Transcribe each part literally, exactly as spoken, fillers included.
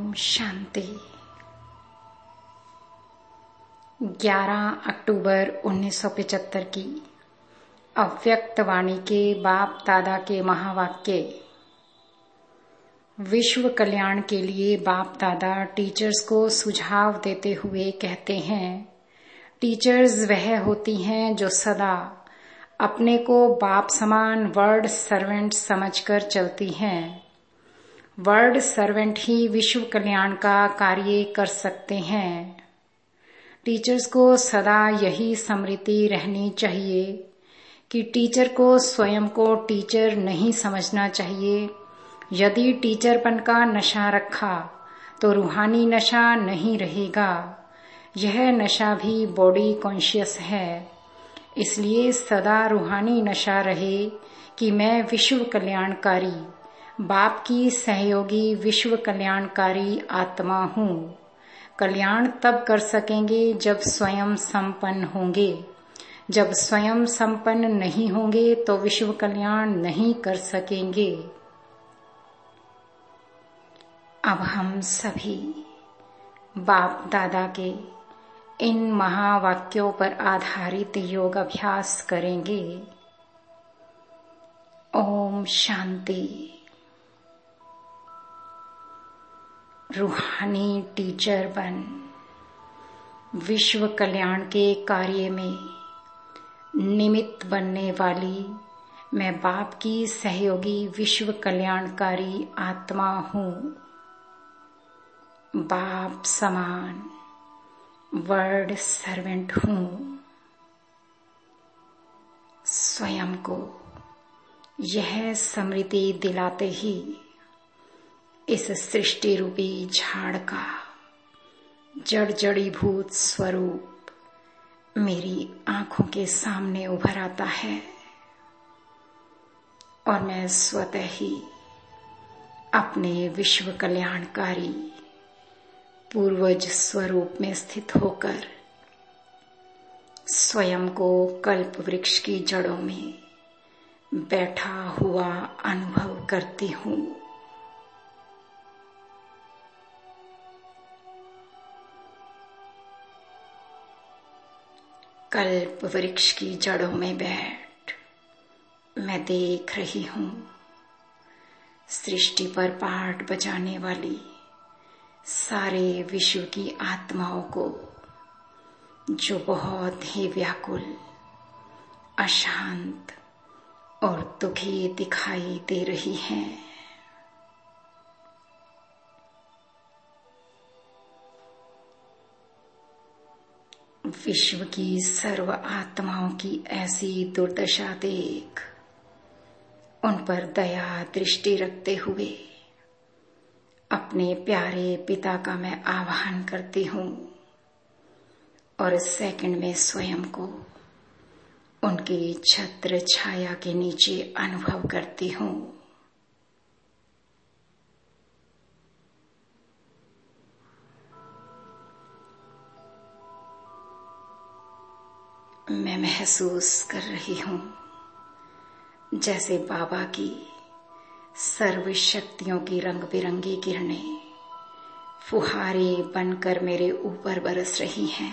ओम शांति। ग्यारह अक्टूबर उन्नीस सौ पचहत्तर की अव्यक्त वाणी के बाप दादा के महावाक्य। विश्व कल्याण के लिए बाप दादा टीचर्स को सुझाव देते हुए कहते हैं, टीचर्स वह होती हैं जो सदा अपने को बाप समान वर्ड सर्वेंट समझकर चलती हैं। वर्ड सर्वेंट ही विश्व कल्याण का कार्य कर सकते हैं। टीचर्स को सदा यही स्मृति रहनी चाहिए कि टीचर को स्वयं को टीचर नहीं समझना चाहिए। यदि टीचरपन का नशा रखा तो रूहानी नशा नहीं रहेगा। यह नशा भी बॉडी कॉन्शियस है, इसलिए सदा रूहानी नशा रहे कि मैं विश्व कल्याणकारी बाप की सहयोगी विश्व कल्याणकारी आत्मा हूँ। कल्याण तब कर सकेंगे जब स्वयं संपन्न होंगे। जब स्वयं संपन्न नहीं होंगे तो विश्व कल्याण नहीं कर सकेंगे। अब हम सभी बाप दादा के इन महावाक्यों पर आधारित योग अभ्यास करेंगे। ओम शांति। रूहानी टीचर बन विश्व कल्याण के कार्य में निमित्त बनने वाली मैं बाप की सहयोगी विश्व कल्याणकारी आत्मा हूँ। बाप समान वर्ड सर्वेंट हूँ। स्वयं को यह स्मृति दिलाते ही इस सृष्टि रूपी झाड़ का जड़ जड़ीभूत स्वरूप मेरी आंखों के सामने उभर आता है और मैं स्वतः ही अपने विश्व कल्याणकारी पूर्वज स्वरूप में स्थित होकर स्वयं को कल्प वृक्ष की जड़ों में बैठा हुआ अनुभव करती हूँ। कल्प वृक्ष की जड़ों में बैठ मैं देख रही हूँ सृष्टि पर पाठ बजाने वाली सारे विश्व की आत्माओं को, जो बहुत ही व्याकुल, अशांत और दुखी दिखाई दे रही हैं। विश्व की सर्व आत्माओं की ऐसी दुर्दशा देख उन पर दया दृष्टि रखते हुए अपने प्यारे पिता का मैं आह्वान करती हूँ और सेकंड में स्वयं को उनकी छत्र छाया के नीचे अनुभव करती हूँ। मैं महसूस कर रही हूँ जैसे बाबा की सर्व शक्तियों की रंग बिरंगी किरणें फुहारे बनकर मेरे ऊपर बरस रही हैं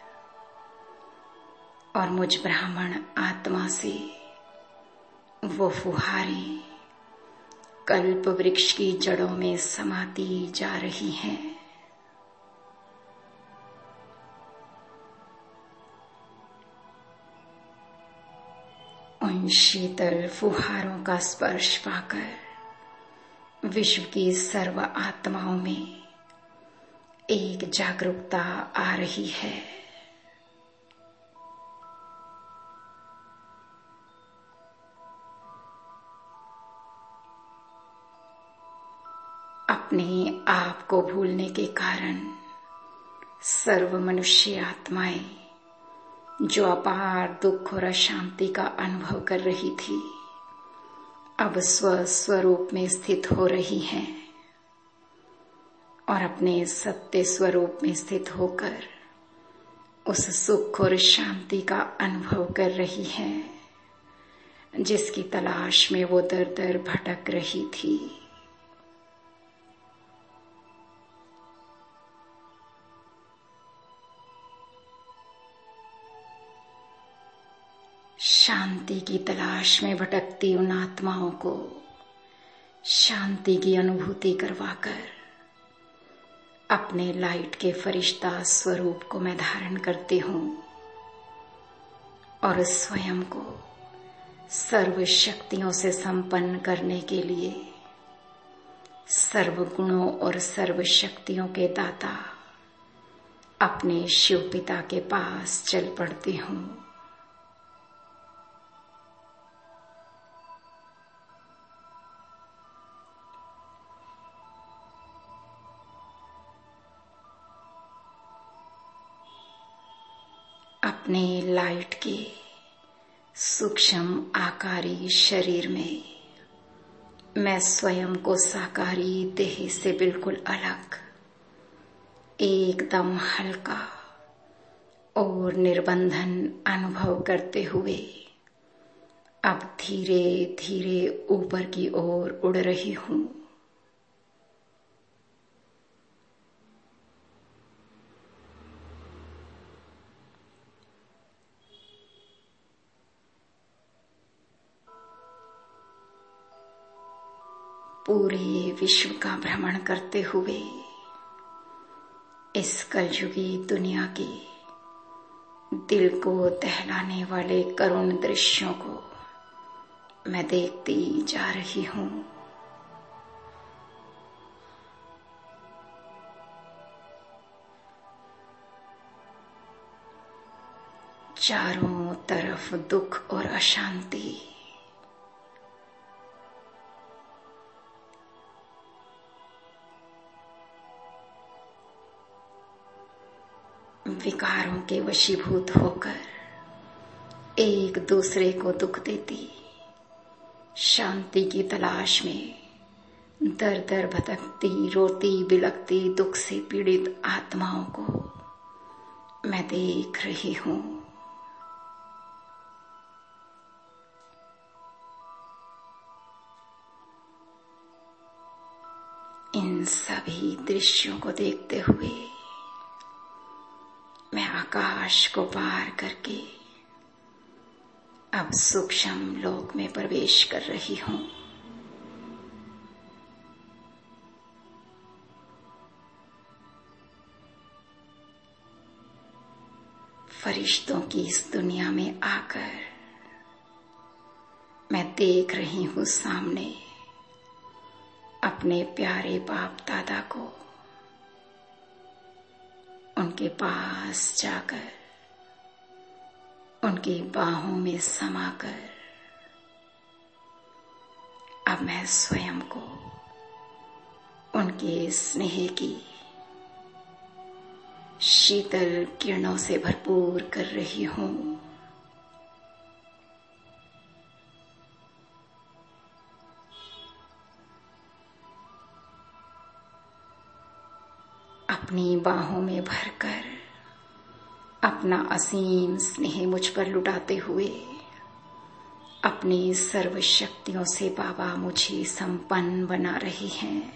और मुझ ब्राह्मण आत्मा से वो फुहारे कल्प वृक्ष की जड़ों में समाती जा रही हैं। उन शीतल फुहारों का स्पर्श पाकर विश्व की सर्व आत्माओं में एक जागरूकता आ रही है। अपने आप को भूलने के कारण सर्व मनुष्य आत्माएं जो अपार दुख और अशांति का अनुभव कर रही थी, अब स्व स्वरूप में स्थित हो रही हैं और अपने सत्य स्वरूप में स्थित होकर उस सुख और शांति का अनुभव कर रही हैं, जिसकी तलाश में वो दर दर भटक रही थी। शांति की तलाश में भटकती उन आत्माओं को शांति की अनुभूति करवाकर अपने लाइट के फरिश्ता स्वरूप को मैं धारण करती हूँ और स्वयं को सर्व शक्तियों से संपन्न करने के लिए सर्व गुणों और सर्व शक्तियों के दाता अपने शिव पिता के पास चल पड़ती हूँ। अपने लाइट के सूक्ष्म आकारी शरीर में मैं स्वयं को साकारी देह से बिल्कुल अलग, एकदम हल्का और निर्बंधन अनुभव करते हुए अब धीरे धीरे ऊपर की ओर उड़ रही हूँ। पूरे विश्व का भ्रमण करते हुए इस कलयुगी दुनिया के दिल को दहलाने वाले करुण दृश्यों को मैं देखती जा रही हूँ। चारों तरफ दुख और अशांति, विकारों के वशीभूत होकर एक दूसरे को दुख देती शांति की तलाश में दर दर भटकती रोती बिलखती दुख से पीड़ित आत्माओं को मैं देख रही हूँ। इन सभी दृश्यों को देखते हुए मैं आकाश को पार करके अब सूक्ष्म लोक में प्रवेश कर रही हूँ। फरिश्तों की इस दुनिया में आकर मैं देख रही हूँ सामने अपने प्यारे बाप दादा को, उनके पास जाकर उनकी बाहों में समाकर अब मैं स्वयं को उनके स्नेह की शीतल किरणों से भरपूर कर रही हूँ। अपनी बाहों में भरकर अपना असीम स्नेह मुझ पर लुटाते हुए अपनी सर्व शक्तियों से बाबा मुझे संपन्न बना रहे हैं।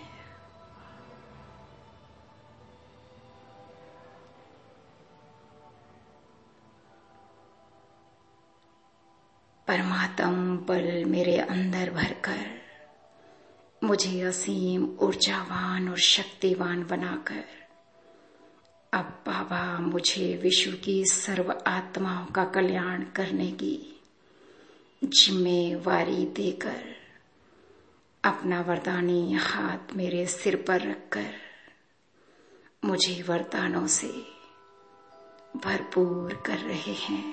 परमात्म बल मेरे अंदर भरकर मुझे असीम ऊर्जावान और शक्तिवान बनाकर अब बाबा मुझे विश्व की सर्व आत्माओं का कल्याण करने की जिम्मेवारी देकर अपना वरदानी हाथ मेरे सिर पर रखकर मुझे वरदानों से भरपूर कर रहे हैं।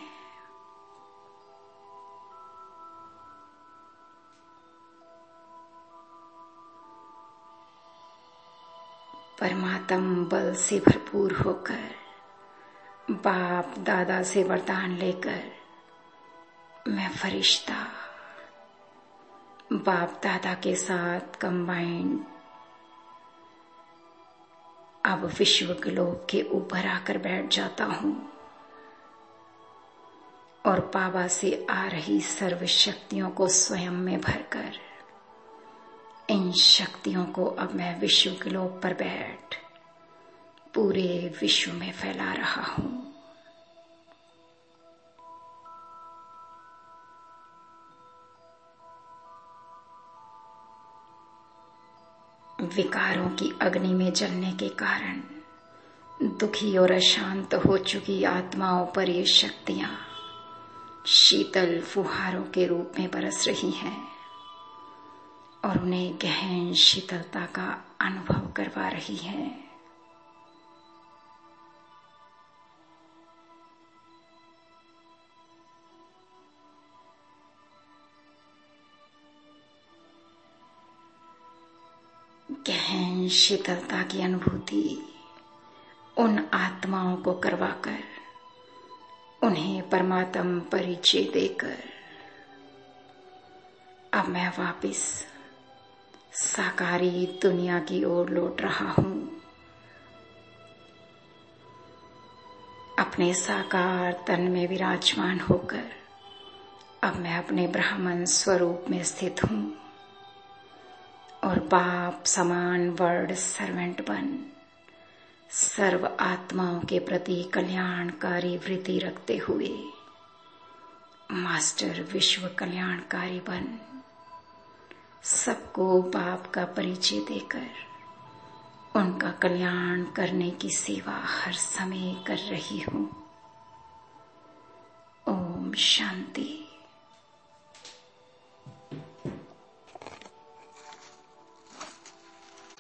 परमात्म बल से भरपूर होकर बाप दादा से वरदान लेकर मैं फरिश्ता बाप दादा के साथ कंबाइंड अब विश्व ग्लोब के ऊपर आकर बैठ जाता हूँ और बाबा से आ रही सर्व शक्तियों को स्वयं में भरकर इन शक्तियों को अब मैं विश्व ग्लोब पर बैठ पूरे विश्व में फैला रहा हूँ। विकारों की अग्नि में जलने के कारण दुखी और अशांत हो चुकी आत्माओं पर ये शक्तियां शीतल फुहारों के रूप में बरस रही हैं और उन्हें गहन शीतलता का अनुभव करवा रही हैं। गहन शीतलता की अनुभूति उन आत्माओं को करवाकर उन्हें परमात्म परिचय देकर अब मैं वापिस साकारी दुनिया की ओर लौट रहा हूं। अपने साकार तन में विराजमान होकर अब मैं अपने ब्राह्मण स्वरूप में स्थित हूं और बाप समान वर्ड सर्वेंट बन सर्व आत्माओं के प्रति कल्याणकारी वृत्ति रखते हुए मास्टर विश्व कल्याणकारी बन सबको बाप का परिचय देकर उनका कल्याण करने की सेवा हर समय कर रही हूं। ओम शांति।